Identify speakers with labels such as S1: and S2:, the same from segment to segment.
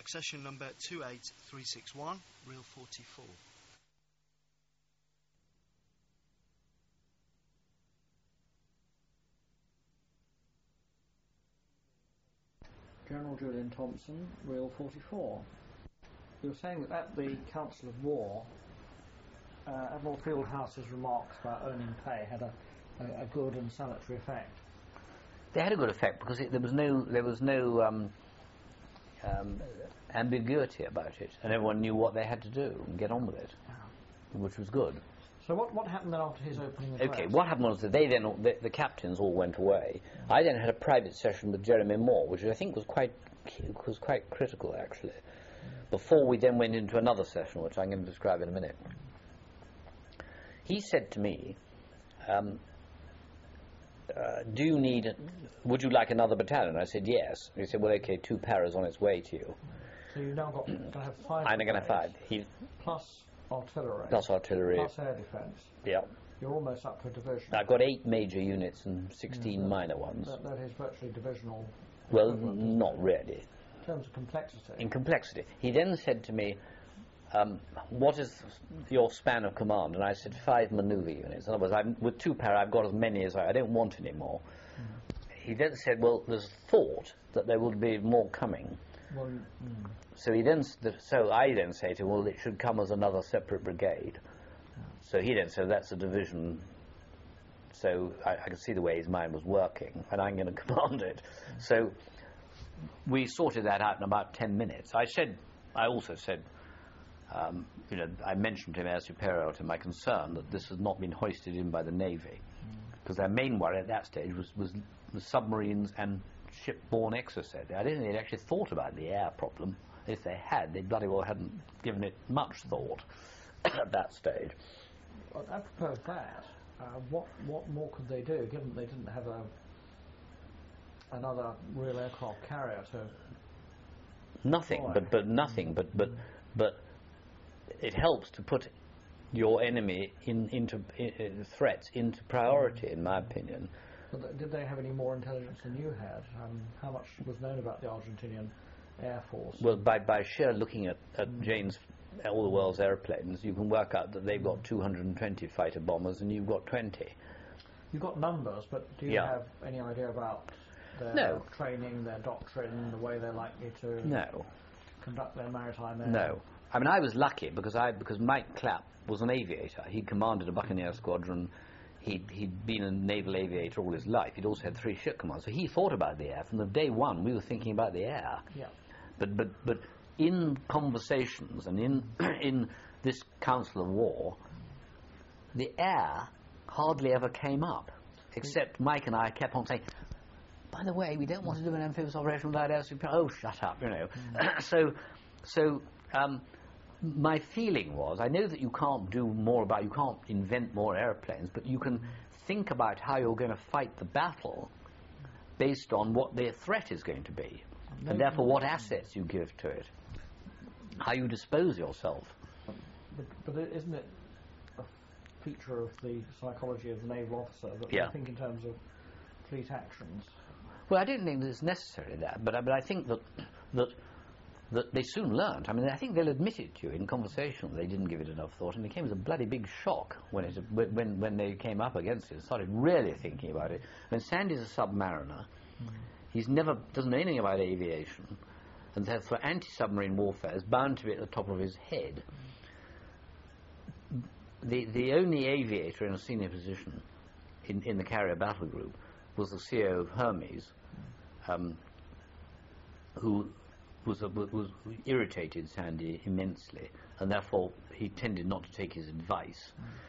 S1: accession number 28361, reel 44.
S2: General Julian Thompson, reel 44. You were saying that at the Council of War, Admiral Fieldhouse's remarks about earning pay had a good and salutary effect.
S3: They had a good effect because there was no ambiguity about it, and everyone knew what they had to do and get on with it, which was good.
S2: So what happened then after his opening address?
S3: Okay, what happened was that the captains all went away. I then had a private session with Jeremy Moore, which I think was quite critical actually. Before we then went into another session, which I'm going to describe in a minute. He said to me, would you like another battalion? I said yes. He said, well, okay, 2 paras on its way to you.
S2: So you've now got to have 5.
S3: I'm going to have 5.
S2: Plus artillery.
S3: Plus artillery.
S2: Plus air defence.
S3: Yeah.
S2: You're almost up to a division.
S3: I've got 8 major units and 16 minor ones.
S2: That is virtually divisional.
S3: Well, not really.
S2: In terms of complexity.
S3: In complexity. He then said to me, what is your span of command? And I said 5 manoeuvre units. In other words, with 2 para, I've got as many as I don't want any more. He then said, well, there's thought that there will be more coming.
S2: Well,
S3: So I then say to him, well, it should come as another separate brigade. So he then said, that's a division. So I could see the way his mind was working, and I'm going to command it. So we sorted that out in about 10 minutes. I also said, I mentioned to him as superior to my concern that this has not been hoisted in by the Navy, because their main worry at that stage was the submarines and ship-borne exercise. I don't think they'd actually thought about the air problem. If they had, they bloody well hadn't given it much thought at that stage.
S2: Well, apropos of that, what more could they do, given they didn't have another real aircraft carrier to...
S3: Nothing, but it helps to put your enemy into threats into priority, in my opinion.
S2: But did they have any more intelligence than you had? How much was known about the Argentinian Air Force?
S3: Well, by sheer looking at Jane's all the world's airplanes, you can work out that they've got 220 fighter bombers and you've got 20.
S2: You've got numbers, but do you have any idea about their training, their doctrine, the way they're likely to conduct their maritime air?
S3: No. I mean, I was lucky because Mike Clapp was an aviator. He commanded a Buccaneer squadron. He'd been a naval aviator all his life. He'd also had 3 ship commands. So he thought about the air. From the day one, we were thinking about the air.
S2: Yeah.
S3: But in conversations and in this Council of War, the air hardly ever came up, except Mike and I kept on saying, by the way, we don't want to do an amphibious operation without air superiority. Oh, shut up, you know. So my feeling was, I know that you can't you can't invent more airplanes, but you can think about how you're going to fight the battle based on what the threat is going to be, and therefore what assets you give to it, how you dispose yourself.
S2: But isn't it a feature of the psychology of the naval officer that they think in terms of fleet actions?
S3: Well, I don't think that it's necessarily that, but I think that they soon learned. I mean, I think they'll admit it to you in conversation. They didn't give it enough thought, and it came as a bloody big shock when they came up against it and started really thinking about it. When Sandy's a submariner, he's never doesn't know anything about aviation, and therefore anti-submarine warfare is bound to be at the top of his head. The only aviator in a senior position in the carrier battle group was the CEO of Hermes, who irritated Sandy immensely, and therefore he tended not to take his advice.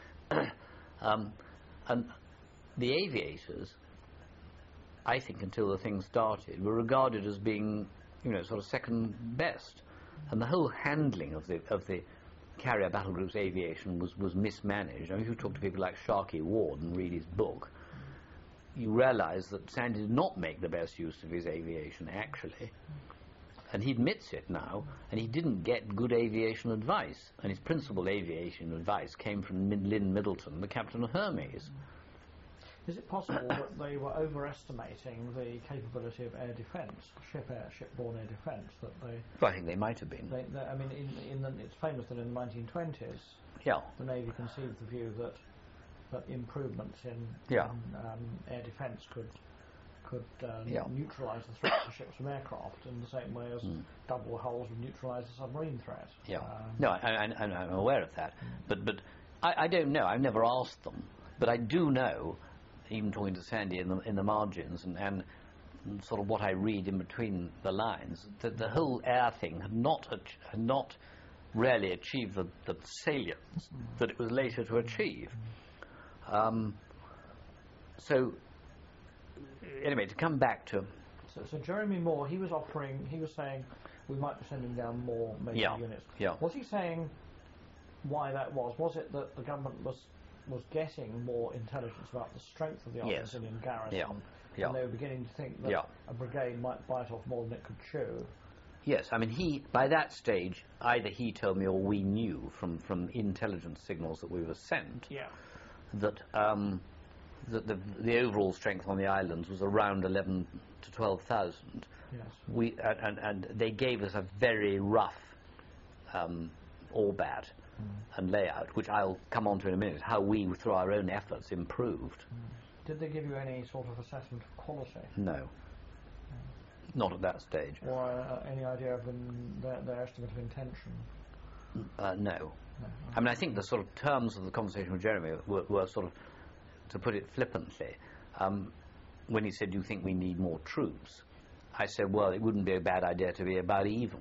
S3: And the aviators, I think, until the thing started, were regarded as being, sort of second best, and the whole handling of the carrier battle group's aviation was mismanaged. I mean, if you talk to people like Sharkey Ward and read his book, you realise that Sandy did not make the best use of his aviation, actually. And he admits it now, and he didn't get good aviation advice. And his principal aviation advice came from Lynn Middleton, the captain of Hermes.
S2: Is it possible that they were overestimating the capability of air defence, shipborne air defence? That they,
S3: Well, I think they might have been.
S2: I mean, it's famous that in the 1920s,
S3: Yeah.
S2: the Navy conceived the view that improvements in air defence could neutralise the threat to ships from aircraft in the same way as double hulls would neutralise the submarine threat.
S3: Yeah. No, I'm aware of that, but I don't know. I've never asked them, but I do know, even talking to Sandy in the margins and sort of what I read in between the lines, that the whole air thing had not really achieved the salience that it was later to achieve. So anyway, to come back to...
S2: So Jeremy Moore, he was saying we might be sending down more major units.
S3: Yeah.
S2: Was he saying why that was? Was it that the government was getting more intelligence about the strength of the Argentinian garrison, and they were beginning to think that a brigade might bite off more than it could chew?
S3: Yes, I mean, by that stage, either he told me or we knew from intelligence signals that we were sent that the overall strength on the islands was around 11 to 12,000. Yes. And they gave us a very rough ORBAT and layout, which I'll come on to in a minute, how we, through our own efforts, improved.
S2: Did they give you any sort of assessment of quality?
S3: No. Not at that stage.
S2: Or any idea of their estimate of intention?
S3: No. I mean, I think the sort of terms of the conversation with Jeremy were sort of, to put it flippantly, when he said, "Do you think we need more troops?" I said, well, it wouldn't be a bad idea to be about even,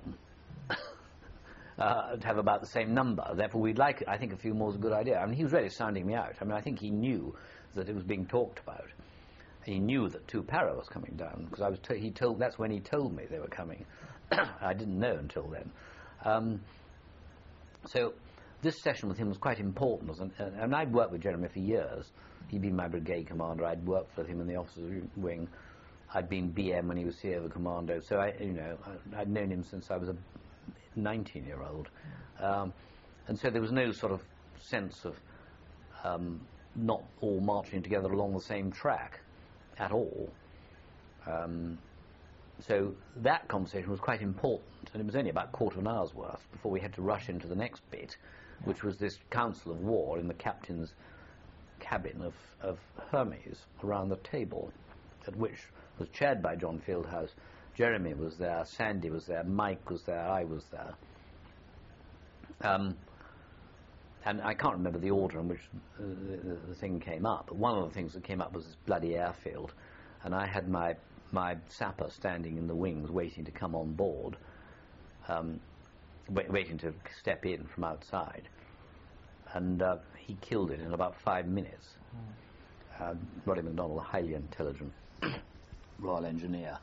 S3: to have about the same number. Therefore, we'd like, I think a few more is a good idea. I mean, he was really sounding me out. I mean, I think he knew that it was being talked about. He knew that 2 Para was coming down, because that's when he told me they were coming. I didn't know until then. So this session with him was quite important, and I'd worked with Jeremy for years. He'd been my brigade commander. I'd worked with him in the officers' wing. I'd been BM when he was CO commando. So I'd known him since I was a 19-year-old, and so there was no sort of sense of not all marching together along the same track at all. So that conversation was quite important, and it was only about a quarter of an hour's worth before we had to rush into the next bit, which was this council of war in the captain's cabin of Hermes around the table, at which was chaired by John Fieldhouse. Jeremy was there, Sandy was there, Mike was there, I was there. And I can't remember the order in which the thing came up, but one of the things that came up was this bloody airfield, and I had my sapper standing in the wings waiting to come on board, waiting to step in from outside, and he killed it in about 5 minutes. Roddy MacDonald, a highly intelligent Royal Engineer,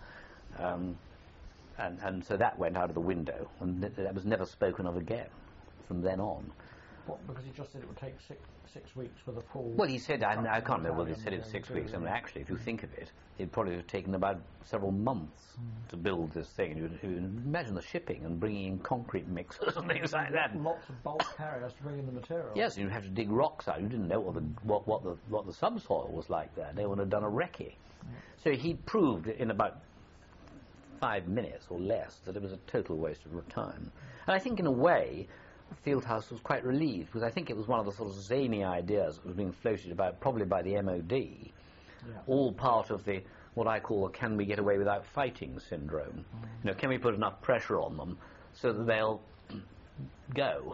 S3: and so that went out of the window, and that was never spoken of again from then on.
S2: What, because he just said it would take six weeks for the full...
S3: Well, he said, I can't remember whether he said it was 6 weeks. I mean, actually, if you think of it, it'd probably have taken about several months to build this thing. You imagine the shipping and bringing in concrete mixers and things like that.
S2: Lots of bulk carriers to bring in the material.
S3: Yes, and you'd have to dig rocks out. You didn't know what the subsoil was like there. They would have done a recce. So he proved in about 5 minutes or less that it was a total waste of time. And I think, in a way, Fieldhouse was quite relieved, because I think it was one of the sort of zany ideas that was being floated about, probably by the MOD, all part of the, what I call, the can we get away without fighting syndrome. You know, can we put enough pressure on them so that they'll go?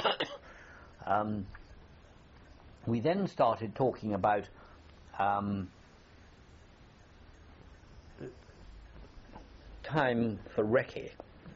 S3: We then started talking about time for recce.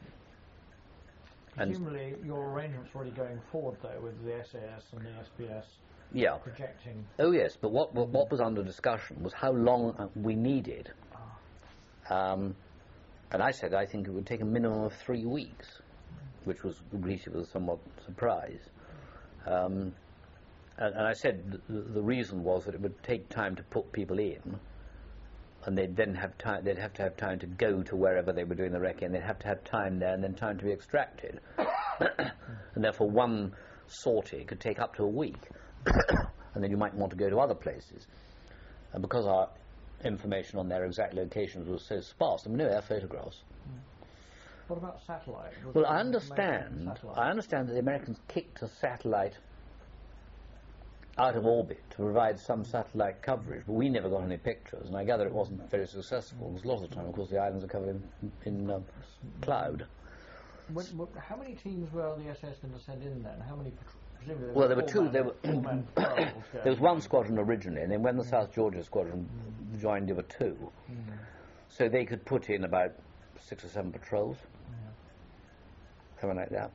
S2: Presumably your arrangements were already going forward, though, with the SAS and the SBS projecting...
S3: Oh, yes, but what was under discussion was how long we needed. And I said I think it would take a minimum of 3 weeks, which was greeted with a somewhat surprise. And I said the reason was that it would take time to put people in, and they'd then have time. They'd have to have time to go to wherever they were doing the recce, and they'd have to have time there, and then time to be extracted. And therefore, one sortie could take up to a week, and then you might want to go to other places. and because our information on their exact locations was so sparse, there were no air photographs.
S2: What about satellite?
S3: Well, I understand that the Americans kicked a satellite out of orbit to provide some satellite coverage, but we never got any pictures, and I gather it wasn't very successful, because a lot of the time, of course, the islands are covered in cloud.
S2: How many teams were the SAS going to send in then? How many? Presumably
S3: Well, there were two. There was one
S2: going.
S3: squadron originally, and then when the South Georgia squadron joined, there were two. So they could put in about 6 or 7 patrols, something like that.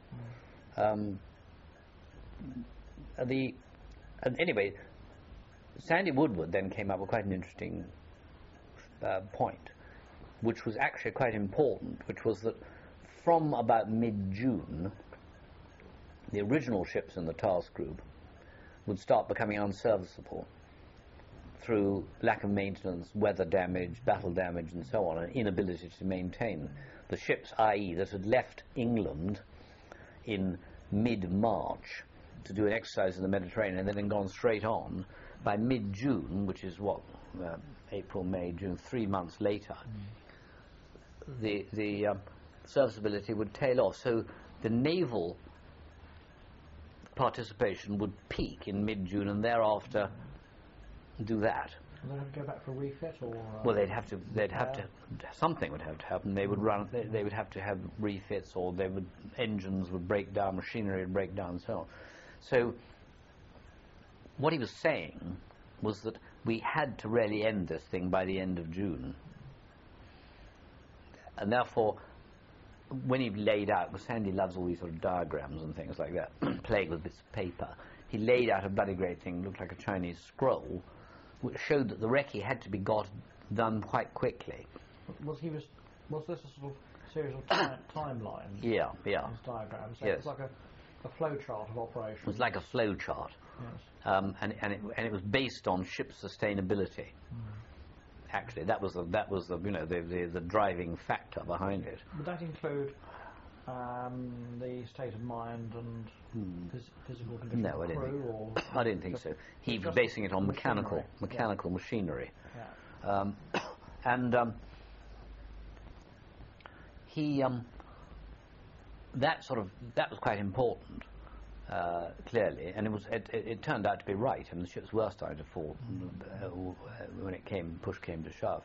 S3: And anyway, Sandy Woodward then came up with quite an interesting point, which was actually quite important, which was that from about mid-June, the original ships in the task group would start becoming unserviceable through lack of maintenance, weather damage, battle damage, and so on, and inability to maintain. The ships, i.e., that had left England in mid-March to do an exercise in the Mediterranean and then had gone straight on, by mid-June, which is what, April, May, June, 3 months later, the serviceability would tail off. So the naval participation would peak in mid-June and thereafter do that.
S2: And they'd have to go back for refit, or
S3: well, something would have to happen. They would they would have to have refits, or engines would break down, machinery would break down, and so on. So what he was saying was that we had to really end this thing by the end of June, and therefore, when he laid out, because Sandy loves all these sort of diagrams and things like that, plagued with bits of paper, he laid out a bloody great thing, looked like a Chinese scroll, which showed that the recce had to be done quite quickly.
S2: Was this a sort of series of timelines?
S3: Yeah.
S2: His diagrams. So
S3: Yes.
S2: It was like a flow chart of operations.
S3: It was like a flow chart,
S2: Yes.
S3: and it was based on ship sustainability. Actually, that was the driving factor behind it.
S2: Would that include the state of mind and physical condition
S3: No,
S2: of the crew? Or
S3: I didn't think so. He was basing it on mechanical machinery.
S2: Yeah.
S3: That was quite important, clearly, and it turned out to be right. I mean, the ships were starting to fall when push came to shove,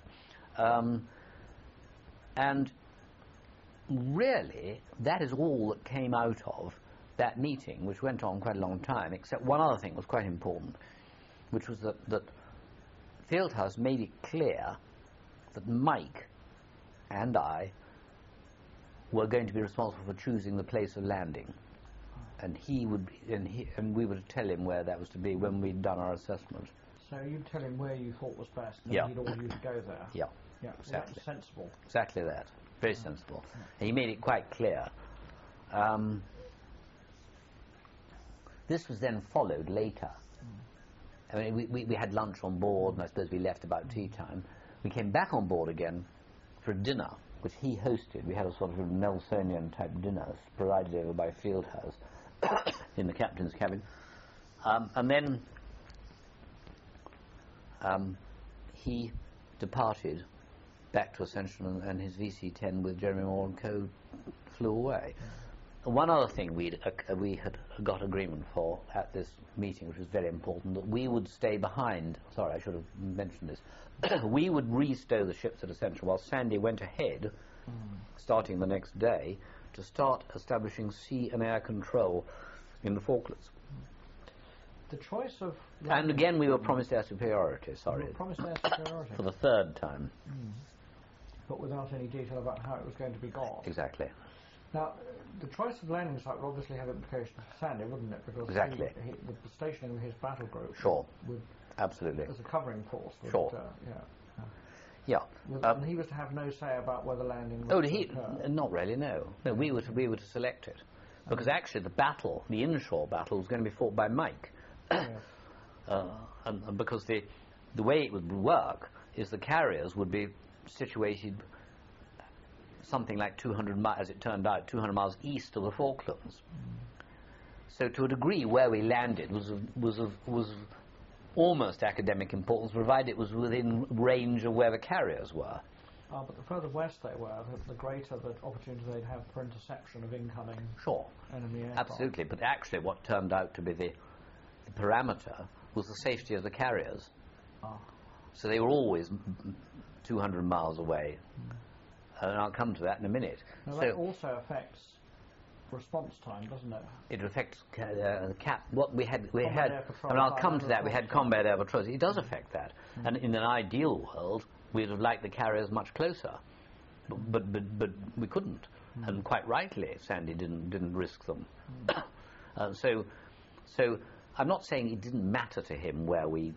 S3: and really that is all that came out of that meeting, which went on quite a long time. Except one other thing was quite important, which was that Fieldhouse made it clear that Mike and I were going to be responsible for choosing the place of landing, and we would tell him where that was to be when we'd done our assessment.
S2: So you'd tell him where you thought was best, and
S3: Yeah.
S2: he'd order you to go there.
S3: Yeah,
S2: Yeah,
S3: exactly.
S2: That was sensible.
S3: Exactly that. Very sensible. And he made it quite clear. This was then followed later. I mean, we had lunch on board, and I suppose we left about tea time. We came back on board again for a dinner, which he hosted. We had a sort of Nelsonian-type dinner provided over by Fieldhouse in the captain's cabin. And then he departed back to Ascension, and his VC-10 with Jeremy Moore and co. flew away. One other thing we had got agreement for at this meeting, which was very important, that we would stay behind. Sorry, I should have mentioned this. We would restow the ships at Ascension while Sandy went ahead, starting the next day, to start establishing sea and air control in the Falklands.
S2: The choice of...
S3: And again, we were promised air superiority, sorry.
S2: You were promised air superiority.
S3: For the third time.
S2: But without any detail about how it was going to be got.
S3: Exactly.
S2: Now, the choice of landing site would obviously have implications for Sandy, wouldn't it? Because
S3: Exactly.
S2: the stationing of his battle group
S3: Sure.
S2: would,
S3: Absolutely.
S2: as a covering force, would,
S3: Sure. Yeah.
S2: and he was to have no say about whether landing was to occur.
S3: Not really, no. No, we were to select it. Because actually the inshore battle, was going to be fought by Mike.
S2: Yes.
S3: And because the way it would work is the carriers would be situated something like 200 miles, as it turned out, 200 miles east of the Falklands. So to a degree, where we landed was of almost academic importance, provided it was within range of where the carriers were.
S2: But the further west they were, the greater the opportunity they'd have for interception of incoming enemy aircraft.
S3: Absolutely. But actually what turned out to be the parameter was the safety of the carriers. So they were always 200 miles away. And I'll come to that in a minute.
S2: Now that also affects response time, doesn't it?
S3: It affects what we had.
S2: Air patrol,
S3: and I'll come to that. We had combat air patrols. It does affect that. And in an ideal world, we'd have liked the carriers much closer, but we couldn't. And quite rightly, Sandy didn't risk them. So I'm not saying it didn't matter to him where we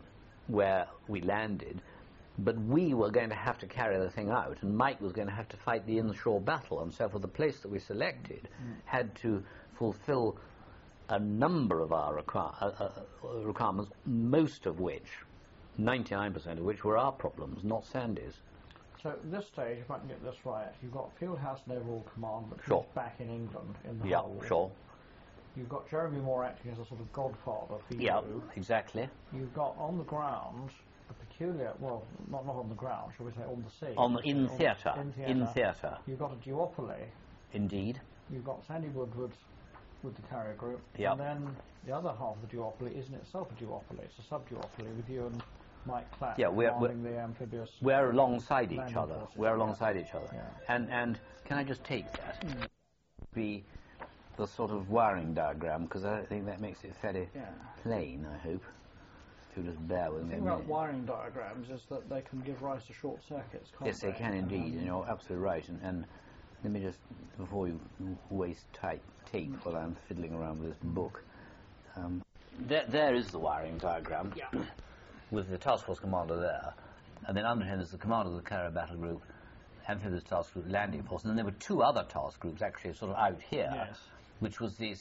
S3: landed, but we were going to have to carry the thing out, and Mike was going to have to fight the inshore battle, and so for the place that we selected had to fulfill a number of our requirements, most of which, 99% of which, were our problems, not Sandy's.
S2: So at this stage, if I can get this right, you've got Fieldhouse and Overall Command, but
S3: Sure.
S2: he's back in England in the
S3: Yeah,
S2: whole.
S3: sure.
S2: You've got Jeremy Moore acting as a sort of godfather for
S3: Yeah,
S2: you.
S3: exactly.
S2: You've got on the ground a peculiar, well, not on the ground, shall we say, on the sea.
S3: In theatre.
S2: theatre. You've got a duopoly.
S3: Indeed.
S2: You've got Sandy Woodward with the carrier group.
S3: Yep.
S2: And then the other half of the duopoly isn't itself a duopoly, it's a sub-duopoly with you and Mike Clapp commanding the amphibious.
S3: We're alongside each
S2: landing
S3: other.
S2: forces.
S3: We're alongside each other.
S2: Yeah.
S3: And can I just take that? The sort of wiring diagram, because I think that makes it fairly plain, I hope. If you just bear with
S2: The
S3: me.
S2: thing about wiring diagrams is that they can give rise to short circuits, can't
S3: Yes, they can indeed, and you're absolutely right. And let me just, before you waste tape while I'm fiddling around with this book, there is the wiring diagram with the task force commander there, and then under him is the commander of the carrier battle group, amphibious task group, landing force, and then there were two other task groups actually sort of out here, which was the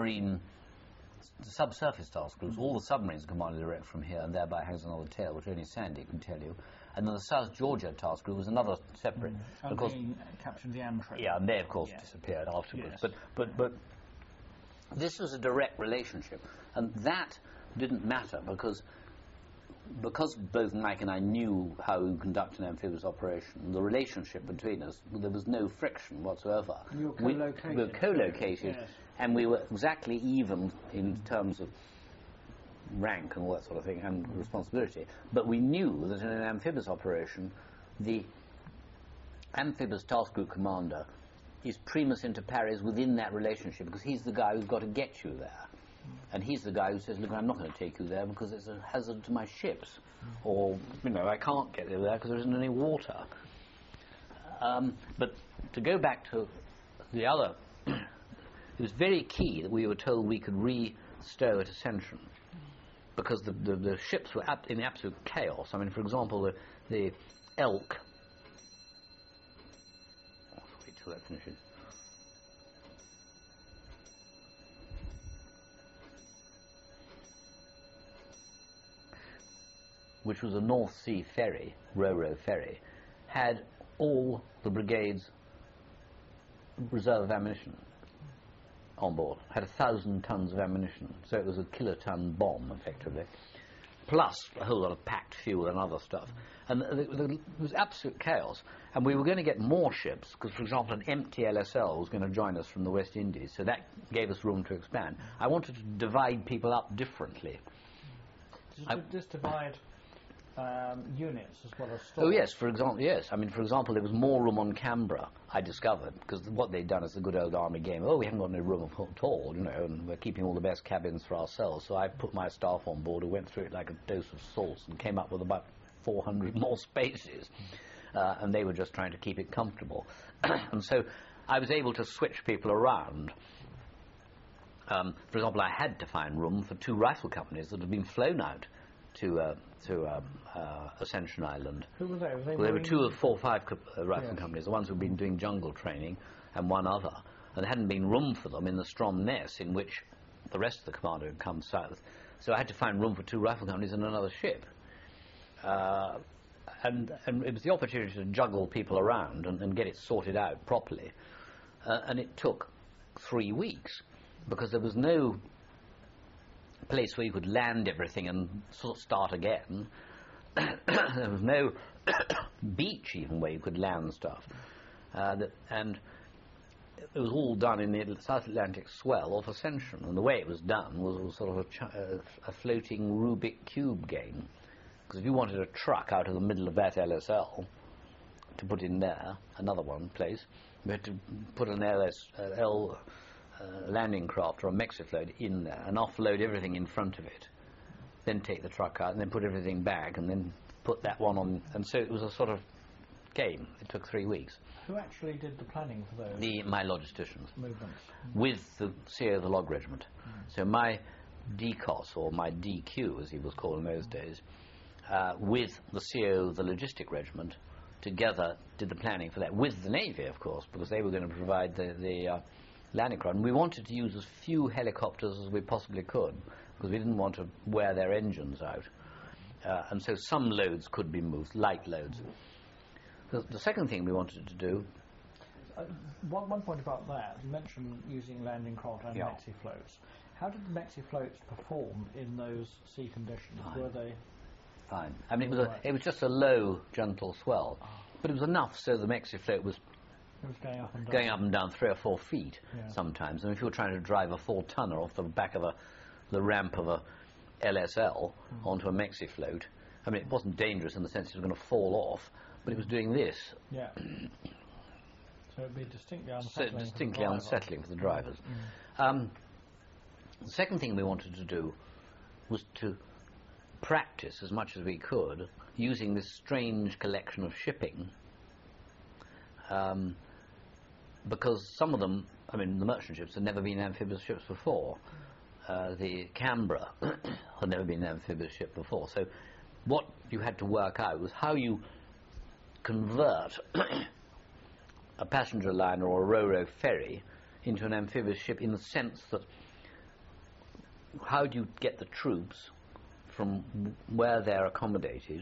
S3: subsurface task groups. All the submarines are commanded direct from here, and thereby hangs another tale, which only Sandy can tell you. And then the South Georgia task group was another separate.
S2: And
S3: of course,
S2: captured the Amtrak.
S3: yeah, and they of course disappeared afterwards.
S2: Yes.
S3: But this was a direct relationship, and that didn't matter because both Mike and I knew how to conduct an amphibious operation. The relationship between us, there was no friction whatsoever.
S2: You were co-located.
S3: We were co-located,
S2: Yes.
S3: and we were exactly even in terms of rank and all that sort of thing, and responsibility. But we knew that in an amphibious operation, the amphibious task group commander is primus inter pares within that relationship, because he's the guy who's got to get you there. And he's the guy who says, look, I'm not going to take you there because it's a hazard to my ships. Or, I can't get you there because there isn't any water. But to go back to the other, it was very key that we were told we could re-stow at Ascension, because the ships were in absolute chaos. I mean, for example, the Elk... wait till that finishes. Which was a North Sea ferry, Ro-Ro ferry, had all the brigade's reserve of ammunition on board. Had 1,000 tons of ammunition, so it was a kiloton bomb, effectively, plus a whole lot of packed fuel and other stuff. And it was absolute chaos. And we were going to get more ships, because, for example, an empty LSL was going to join us from the West Indies, so that gave us room to expand. I wanted to divide people up differently.
S2: Just divide units as well as stores.
S3: Oh yes, for example, there was more room on Canberra, I discovered, because what they'd done is the good old army game. Oh, we haven't got any room at all, and we're keeping all the best cabins for ourselves. So I put my staff on board who went through it like a dose of salts and came up with about 400 more spaces, and they were just trying to keep it comfortable. And so I was able to switch people around. For example, I had to find room for 2 rifle companies that had been flown out to Ascension Island.
S2: Who were they?
S3: There were 2 of 4 or 5 rifle companies, the ones who'd been doing jungle training, and one other. And there hadn't been room for them in the Stromness, in which the rest of the commander had come south. So I had to find room for 2 rifle companies and another ship. And it was the opportunity to juggle people around and get it sorted out properly. And it took 3 weeks, because there was no place where you could land everything and sort of start again. There was no beach even where you could land stuff. And it was all done in the South Atlantic swell off Ascension, and the way it was done was sort of a floating Rubik cube game. Because if you wanted a truck out of the middle of that LSL to put in there, another one place, you had to put an LSL landing craft or a Mexifloat in there and offload everything in front of it, then take the truck out and then put everything back and then put that one on. And so it was a sort of game. It took 3 weeks.
S2: Who actually did the planning for those?
S3: My logisticians.
S2: Movements.
S3: With the CEO of the Log Regiment. So my DCOS, or my DQ as he was called in those days, with the CEO of the Logistic Regiment, together did the planning for that, with the Navy, of course, because they were going to provide the landing craft. And we wanted to use as few helicopters as we possibly could, because we didn't want to wear their engines out. And so some loads could be moved, light loads. The second thing we wanted to do...
S2: One point about that, you mentioned using landing craft and Mexifloats. How did the Mexifloats perform in those sea conditions?
S3: Fine.
S2: Were they...
S3: Fine. I mean, it was just a low, gentle swell. But it was enough so the Mexifloat was...
S2: It was going up and down.
S3: Going up and down 3 or 4 feet sometimes. And if you were trying to drive a 4-tonner off the back of the ramp of a LSL onto a Mexifloat, I mean, it wasn't dangerous in the sense it was going to fall off, but it was doing this.
S2: Yeah. So it would be distinctly unsettling.
S3: So distinctly unsettling for the drivers. The second thing we wanted to do was to practice as much as we could using this strange collection of shipping, because some of them, I mean, the merchant ships had never been amphibious ships before. The Canberra had never been an amphibious ship before. So what you had to work out was how you convert a passenger liner or a ro-ro ferry into an amphibious ship, in the sense that how do you get the troops from where they're accommodated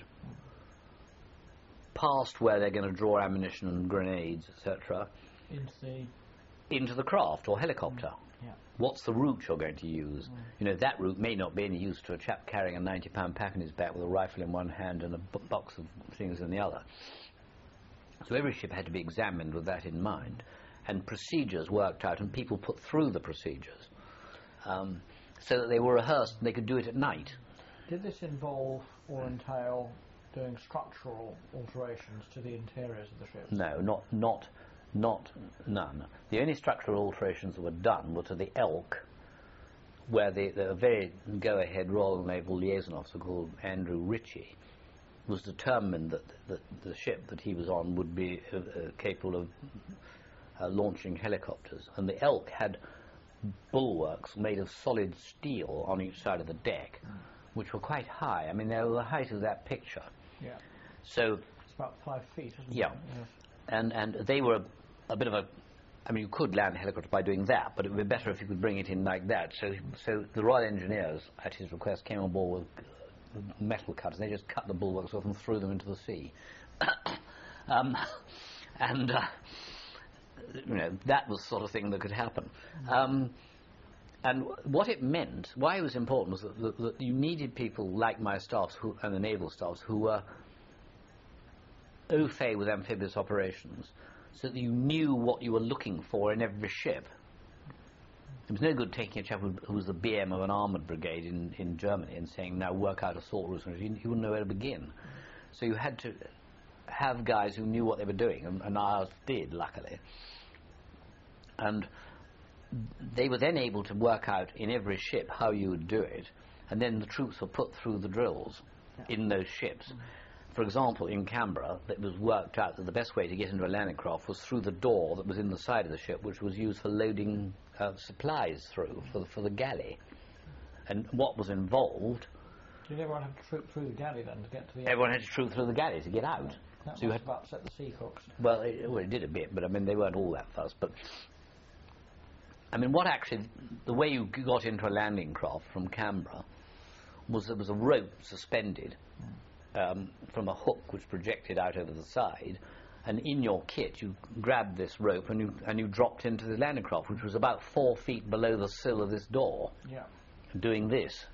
S3: past where they're going to draw ammunition and grenades, etc., into the craft or helicopter.
S2: Yeah.
S3: What's the route you're going to use? You know, that route may not be any use to a chap carrying a 90-pound pack on his back with a rifle in one hand and a box of things in the other. So every ship had to be examined with that in mind, and procedures worked out, and people put through the procedures so that they were rehearsed and they could do it at night.
S2: Did this involve or entail doing structural alterations to the interiors of the ships?
S3: No, none. The only structural alterations that were done were to the Elk, where the very go-ahead Royal Naval Liaison Officer called Andrew Ritchie was determined that the ship that he was on would be capable of launching helicopters. And the Elk had bulwarks made of solid steel on each side of the deck, which were quite high. I mean, they were the height of that picture.
S2: Yeah.
S3: So
S2: it's about 5 feet, isn't it?
S3: Yeah. And they were a bit of a... I mean, you could land a helicopter by doing that, but it would be better if you could bring it in like that. So the Royal Engineers, at his request, came on board with metal cutters. They just cut the bulwarks off and threw them into the sea. You know, that was the sort of thing that could happen. And what it meant, why it was important, was that you needed people like my staffs and the naval staffs who were au fait with amphibious operations, so that you knew what you were looking for in every ship. It was no good taking a chap who was the BM of an armoured brigade in Germany and saying, now work out assault routes. He wouldn't know where to begin. So you had to have guys who knew what they were doing, and ours did, luckily. And they were then able to work out in every ship how you would do it, and then the troops were put through the drills in those ships. For example, in Canberra, it was worked out that the best way to get into a landing craft was through the door that was in the side of the ship, which was used for loading supplies through for the galley. And what was involved...
S2: Did everyone have to troop through the galley then to get to the...
S3: Everyone had to troop through the galley to get out.
S2: That
S3: so you
S2: must
S3: had
S2: have upset the sea cooks.
S3: Well, it did a bit, but I mean, they weren't all that fussed. But I mean, what actually... The way you got into a landing craft from Canberra was there was a rope suspended from a hook which projected out over the side, and in your kit you grabbed this rope and you dropped into the landing craft, which was about 4 feet below the sill of this door, doing this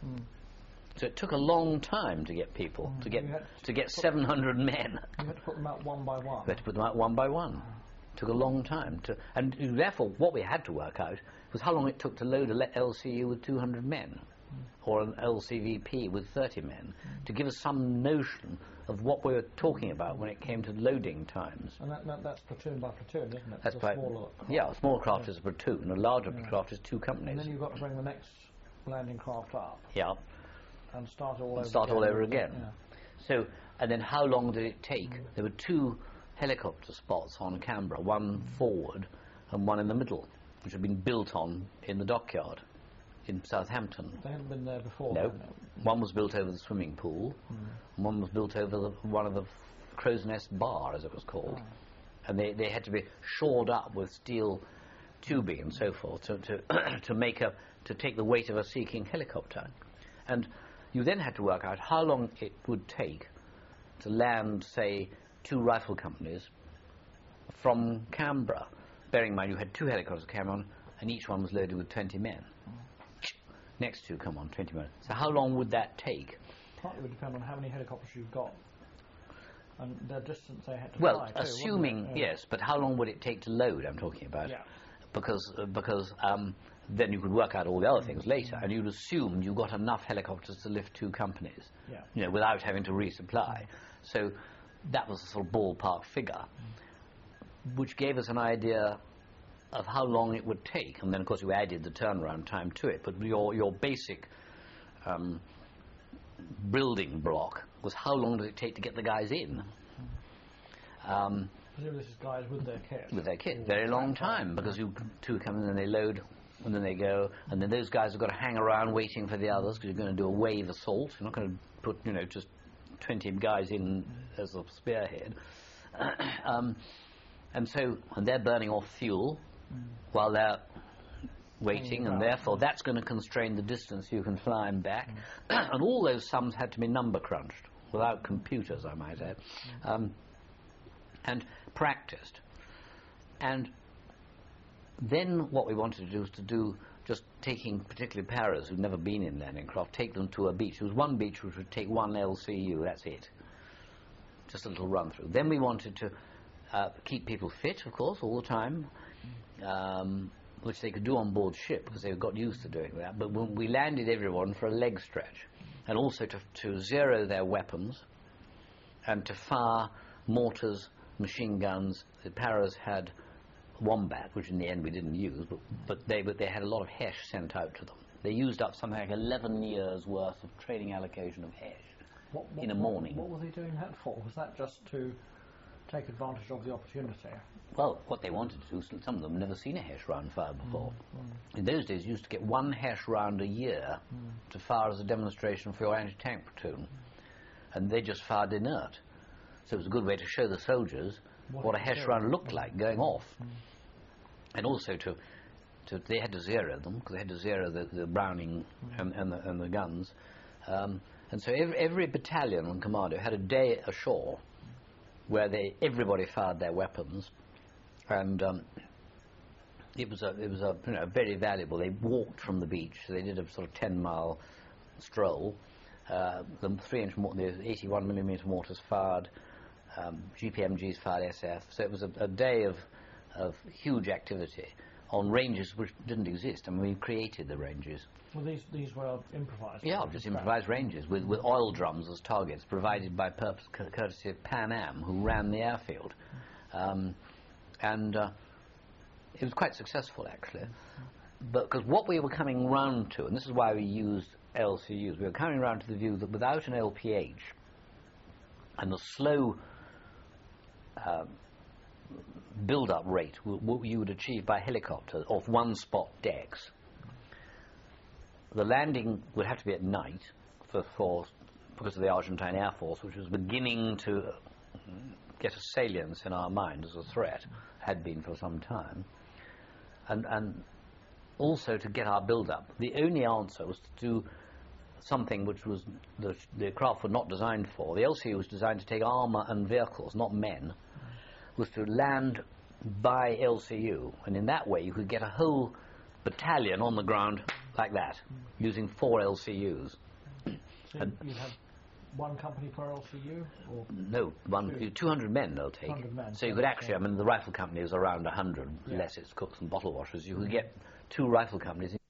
S3: So it took a long time to get people, to get 700 men.
S2: You had to put them out one by one.
S3: We had to put them out one by one. It took a long time and therefore what we had to work out was how long it took to load a LCU with 200 men, or an LCVP with 30 men, to give us some notion of what we were talking about when it came to loading times.
S2: And that's platoon by platoon, isn't it?
S3: That's right. Yeah, a small craft is a platoon, a larger craft is 2 companies.
S2: And then you've got to bring the next landing craft up.
S3: Yeah.
S2: And start all over again.
S3: Yeah. So, and then how long did it take? There were 2 helicopter spots on Canberra, one forward and one in the middle, which had been built on in the dockyard in Southampton.
S2: They hadn't been there before?
S3: No. One was built over the swimming pool, and one was built over one of the Crow's Nest Bar, as it was called. And they had to be shored up with steel tubing and so forth to take the weight of a Sea King helicopter. And you then had to work out how long it would take to land, say, 2 rifle companies from Canberra. Bearing in mind you had 2 helicopters came on, and each one was loaded with 20 men. Next 2 come on, 20 men. So how long would that take?
S2: Partly would depend on how many helicopters you've got and the distance they had to
S3: well,
S2: fly.
S3: Well, assuming, yes, but how long would it take to load, I'm talking about?
S2: Yeah.
S3: Because then you could work out all the other things later, and you'd assume you got enough helicopters to lift 2 companies, without having to resupply. So that was a sort of ballpark figure, which gave us an idea of how long it would take. And then, of course, you added the turnaround time to it. But your basic building block was how long does it take to get the guys in?
S2: Presumably this is guys with their kit.
S3: With their kit. Very long time, because you 2 come in and they load, and then they go, and then those guys have got to hang around waiting for the others, because you're going to do a wave assault. You're not going to put, just 20 guys in as a spearhead. And they're burning off fuel while they're waiting, and therefore that's going to constrain the distance you can fly them back. And all those sums had to be number crunched, without computers, I might add, and practiced. And then what we wanted to do was just taking particularly paras who'd never been in landing craft, take them to a beach. There was one beach which would take 1 LCU, that's it. Just a little run through. Then we wanted to keep people fit, of course, all the time, which they could do on board ship because they got used to doing that. But when we landed everyone for a leg stretch, and also to zero their weapons and to fire mortars, machine guns. The paras had Wombat, which in the end we didn't use, but they had a lot of HESH sent out to them. They used up something like 11 years' worth of training allocation of HESH in a morning.
S2: What were they doing that for? Was that just to take advantage of the opportunity?
S3: Well, what they wanted to do, some of them had never seen a HESH round fired before. In those days, you used to get 1 HESH round a year to fire as a demonstration for your anti-tank platoon, and they just fired inert. So it was a good way to show the soldiers what a HESH round looked like going off. And also they had to zero them, because they had to zero the Browning and the guns. And so every battalion on Commando had a day ashore where everybody fired their weapons, and it was very valuable. They walked from the beach, so they did a sort of 10-mile stroll. The 81mm mortars fired, GPMGs fired SF. So it was a day of huge activity on ranges which didn't exist. I mean, we created the ranges.
S2: Well, these were improvised.
S3: Yeah, just improvised ranges with oil drums as targets, provided by courtesy of Pan Am, who ran the airfield, and it was quite successful actually. But because what we were coming round to, and this is why we used LCUs, we were coming round to the view that without an LPH and the slow build-up rate what you would achieve by helicopter off one-spot decks, the landing would have to be at night because of the Argentine Air Force, which was beginning to get a salience in our mind as a threat, had been for some time, and also to get our build-up. The only answer was to do something which was the craft were not designed for. The LCU was designed to take armour and vehicles, not men, was to land by LCU, and in that way you could get a whole battalion on the ground like that, using 4 LCUs.
S2: So you'd have one company per LCU? Or
S3: No, 200 men they'll take.
S2: 200 men,
S3: So you could actually, I mean, the rifle company is around 100,
S2: Yeah.
S3: less its cooks and bottle washers. You could get 2 rifle companies